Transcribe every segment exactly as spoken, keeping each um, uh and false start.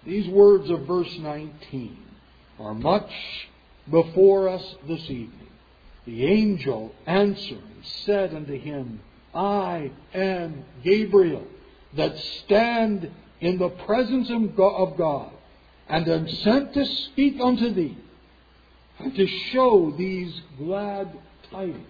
These words of verse nineteen are much before us this evening. The angel answering said unto him, I am Gabriel, that stand in the presence of God, and am sent to speak unto thee, and to show these glad tidings.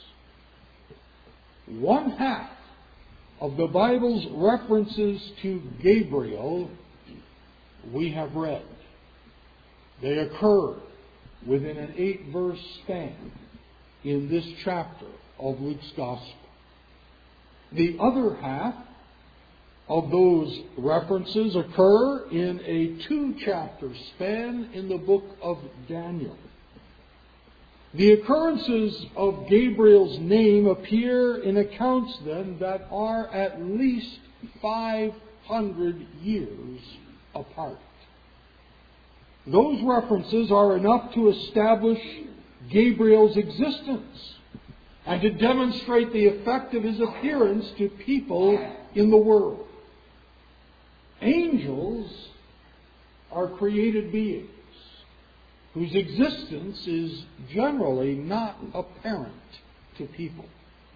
One half of the Bible's references to Gabriel we have read. They occur within an eight-verse span in this chapter of Luke's Gospel. The other half of those references occur in a two-chapter span in the book of Daniel. The occurrences of Gabriel's name appear in accounts then that are at least five hundred years apart. Those references are enough to establish Gabriel's existence and to demonstrate the effect of his appearance to people in the world. Angels are created beings whose existence is generally not apparent to people,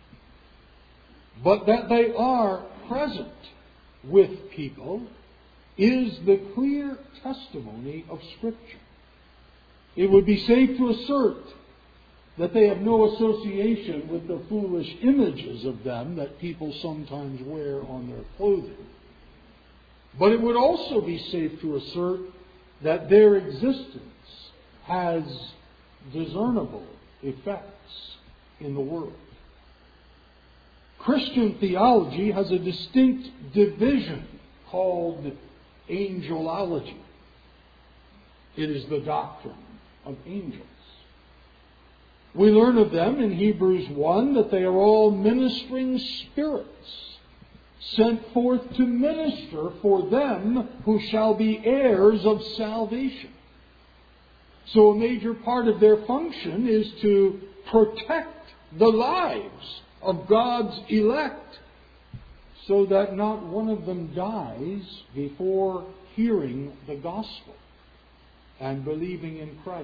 but that they are present with people is the clear testimony of Scripture. It would be safe to assert that they have no association with the foolish images of them that people sometimes wear on their clothing. But it would also be safe to assert that their existence has discernible effects in the world. Christian theology has a distinct division called angelology. It is the doctrine of angels. We learn of them in Hebrews one that they are all ministering spirits sent forth to minister for them who shall be heirs of salvation. So a major part of their function is to protect the lives of God's elect so that not one of them dies before hearing the gospel and believing in Christ.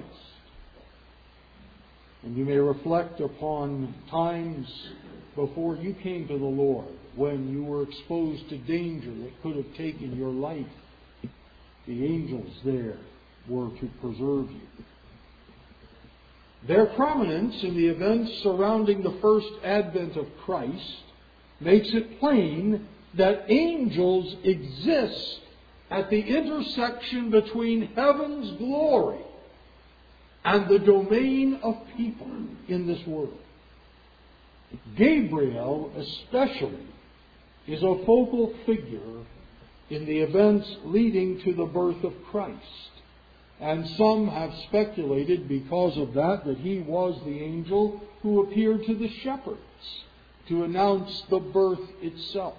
And you may reflect upon times before you came to the Lord when you were exposed to danger that could have taken your life. The angels there were to preserve you. Their prominence in the events surrounding the first advent of Christ makes it plain that angels exist at the intersection between heaven's glory and the domain of people in this world. Gabriel especially is a focal figure in the events leading to the birth of Christ. And some have speculated because of that that he was the angel who appeared to the shepherds to announce the birth itself.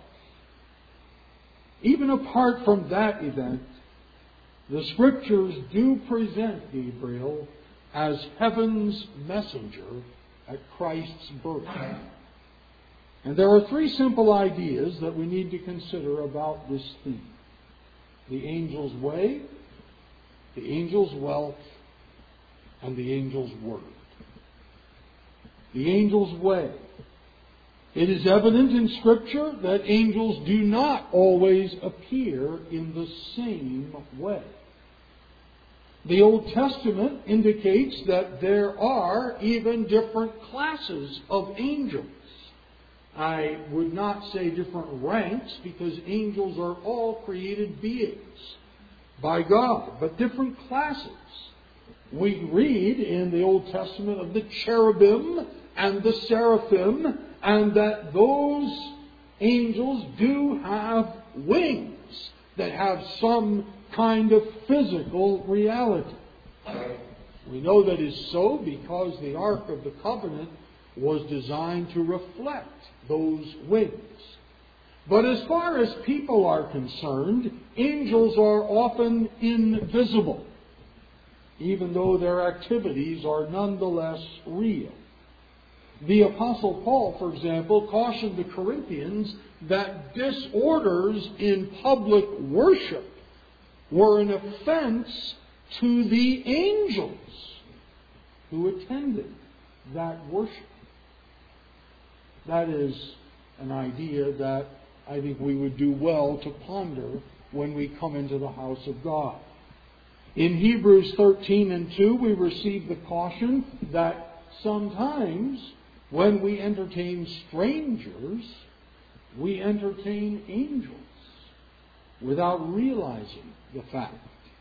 Even apart from that event, the Scriptures do present Gabriel as heaven's messenger at Christ's birth. And there are three simple ideas that we need to consider about this theme: the angel's way, the angel's wealth, and the angel's word. The angel's way. It is evident in Scripture that angels do not always appear in the same way. The Old Testament indicates that there are even different classes of angels. I would not say different ranks, because angels are all created beings by God, but different classes. We read in the Old Testament of the cherubim and the seraphim, and that those angels do have wings that have some kind of physical reality. We know that is so because the Ark of the Covenant was designed to reflect those wings. But as far as people are concerned, angels are often invisible, even though their activities are nonetheless real. The Apostle Paul, for example, cautioned the Corinthians that disorders in public worship were an offense to the angels who attended that worship. That is an idea that I think we would do well to ponder when we come into the house of God. In Hebrews thirteen and two, we receive the caution that sometimes when we entertain strangers, we entertain angels without realizing the fact.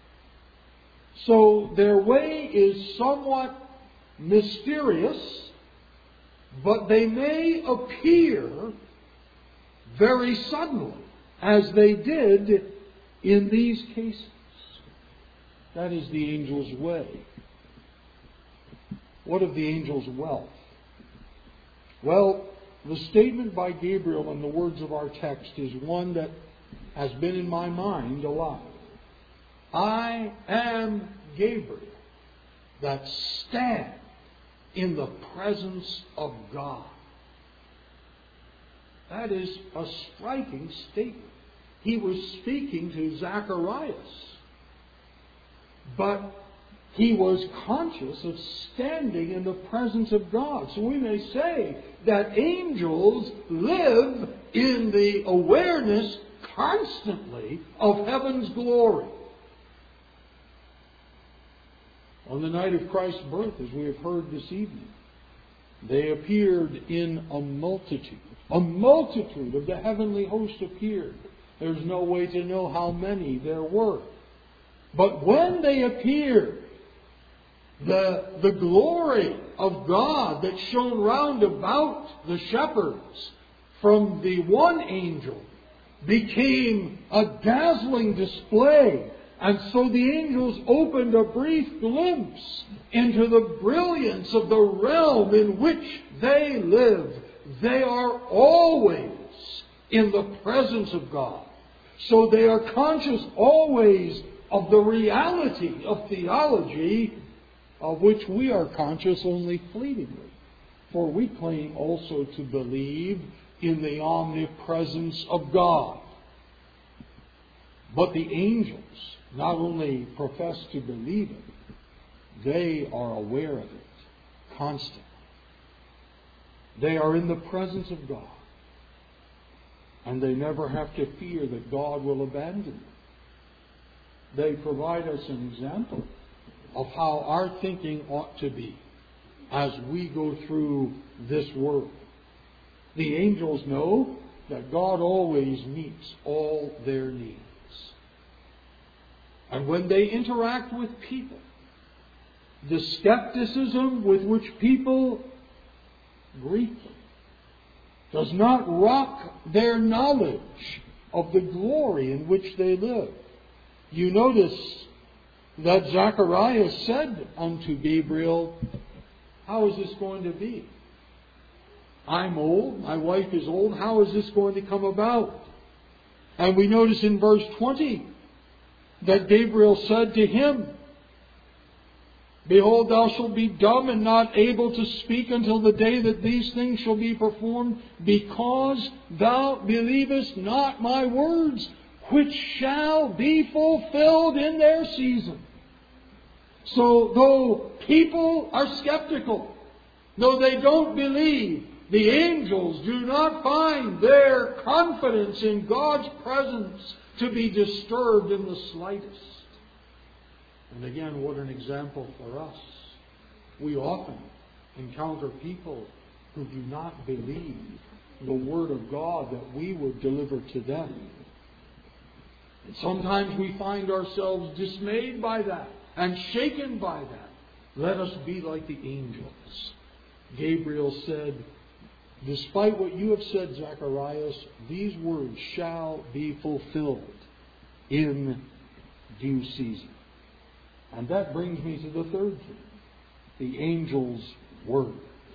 So their way is somewhat mysterious, but they may appear very suddenly, as they did in these cases. That is the angel's way. What of the angel's wealth? Well, the statement by Gabriel in the words of our text is one that has been in my mind a lot. I am Gabriel, that stand in the presence of God. That is a striking statement. He was speaking to Zacharias, but he was conscious of standing in the presence of God. So we may say that angels live in the awareness constantly of heaven's glory. On the night of Christ's birth, as we have heard this evening, they appeared in a multitude. A multitude of the heavenly host appeared. There's no way to know how many there were. But when they appeared, the, the glory of God that shone round about the shepherds from the one angel became a dazzling display. And so the angels opened a brief glimpse into the brilliance of the realm in which they live. They are always in the presence of God. So they are conscious always of the reality of theology, of which we are conscious only fleetingly. For we claim also to believe in the omnipresence of God. But the angels not only profess to believe it, they are aware of it constantly. They are in the presence of God. And they never have to fear that God will abandon them. They provide us an example of how our thinking ought to be as we go through this world. The angels know that God always meets all their needs. And when they interact with people, the skepticism with which people greet them does not rock their knowledge of the glory in which they live. You notice that Zacharias said unto Gabriel, how is this going to be? I'm old, my wife is old, how is this going to come about? And we notice in verse twenty that Gabriel said to him, behold, thou shalt be dumb and not able to speak until the day that these things shall be performed, because thou believest not my words, which shall be fulfilled in their season. So though people are skeptical, though they don't believe, the angels do not find their confidence in God's presence to be disturbed in the slightest. And again, what an example for us. We often encounter people who do not believe the Word of God that we would deliver to them. And sometimes we find ourselves dismayed by that and shaken by that. Let us be like the angels. Gabriel said, despite what you have said, Zacharias, these words shall be fulfilled in due season. And that brings me to the third thing, the angel's word.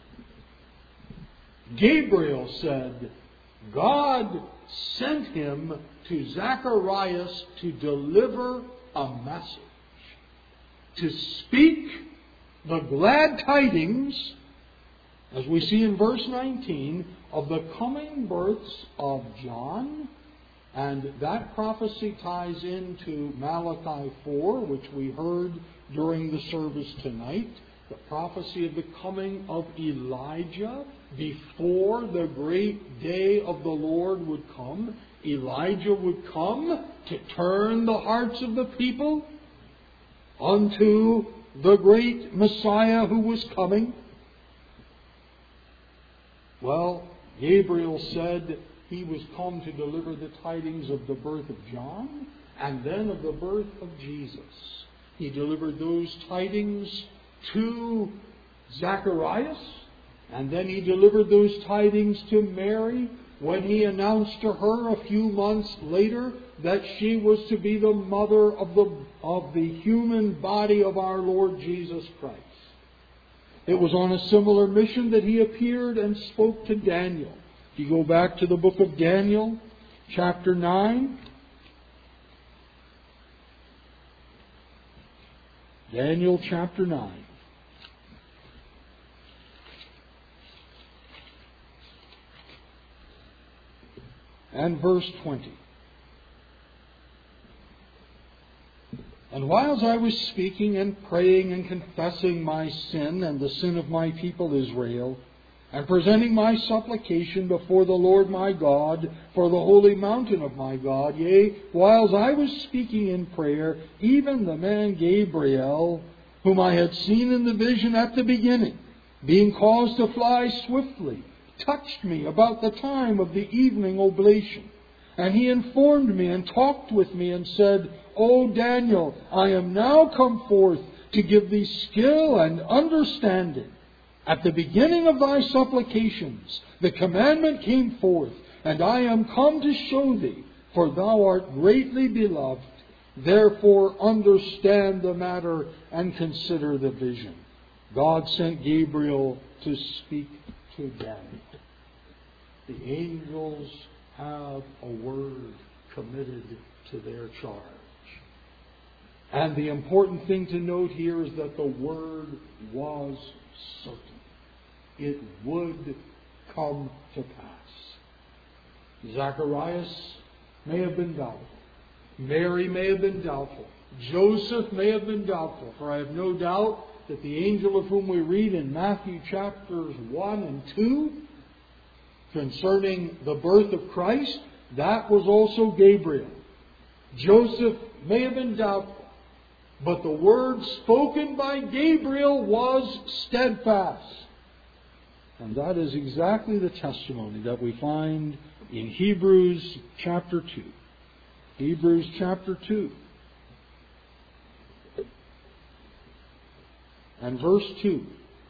Gabriel said, God sent him to Zacharias to deliver a message, to speak the glad tidings, as we see in verse nineteen, of the coming births of John And that prophecy ties into Malachi four, which we heard during the service tonight. The prophecy of the coming of Elijah before the great day of the Lord would come. Elijah would come to turn the hearts of the people unto the great Messiah who was coming. Well, Gabriel said he was come to deliver the tidings of the birth of John and then of the birth of Jesus. He delivered those tidings to Zacharias, and then he delivered those tidings to Mary when he announced to her a few months later that she was to be the mother of the, of the human body of our Lord Jesus Christ. It was on a similar mission that he appeared and spoke to Daniel. If you go back to the book of Daniel, chapter nine. Daniel chapter nine. And verse twenty. And whiles I was speaking and praying and confessing my sin and the sin of my people Israel, and presenting my supplication before the Lord my God for the holy mountain of my God, yea, whiles I was speaking in prayer, even the man Gabriel, whom I had seen in the vision at the beginning, being caused to fly swiftly, touched me about the time of the evening oblation. And he informed me and talked with me and said, O Daniel, I am now come forth to give thee skill and understanding. At the beginning of thy supplications, the commandment came forth, and I am come to show thee, for thou art greatly beloved. Therefore understand the matter and consider the vision. God sent Gabriel to speak to Daniel. The angels have a word committed to their charge. And the important thing to note here is that the word was certain. It would come to pass. Zacharias may have been doubtful. Mary may have been doubtful. Joseph may have been doubtful. For I have no doubt that the angel of whom we read in Matthew chapters one and two concerning the birth of Christ, that was also Gabriel. Joseph may have been doubtful, but the word spoken by Gabriel was steadfast. And that is exactly the testimony that we find in Hebrews chapter two. Hebrews chapter two. And verse two.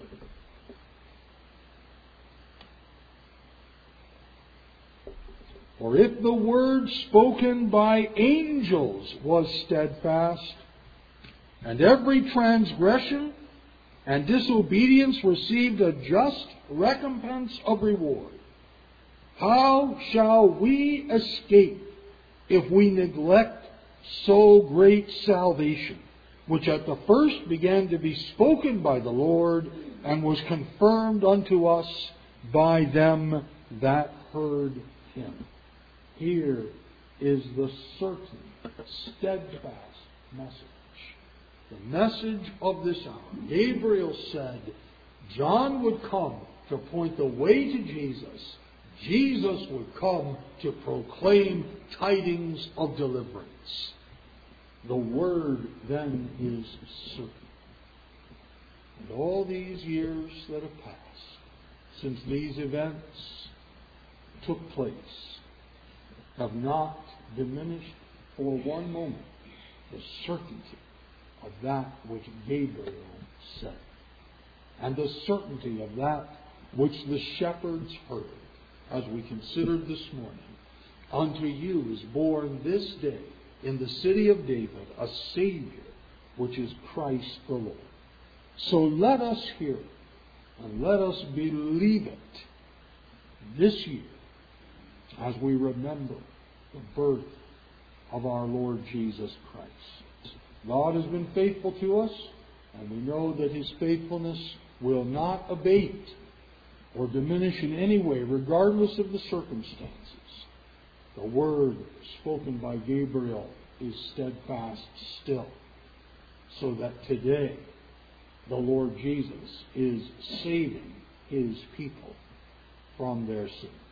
For if the word spoken by angels was steadfast, and every transgression and disobedience received a just recompense of reward, how shall we escape if we neglect so great salvation, which at the first began to be spoken by the Lord, and was confirmed unto us by them that heard him? Here is the certain, steadfast message. The message of this hour. Gabriel said John would come to point the way to Jesus. Jesus would come to proclaim tidings of deliverance. The word then is certain. And all these years that have passed since these events took place have not diminished for one moment the certainty of that which Gabriel said, and the certainty of that which the shepherds heard, as we considered this morning. Unto you is born this day in the city of David a Savior, which is Christ the Lord. So let us hear it, and let us believe it this year as we remember the birth of our Lord Jesus Christ. God has been faithful to us, and we know that His faithfulness will not abate or diminish in any way, regardless of the circumstances. The word spoken by Gabriel is steadfast still, so that today the Lord Jesus is saving His people from their sins.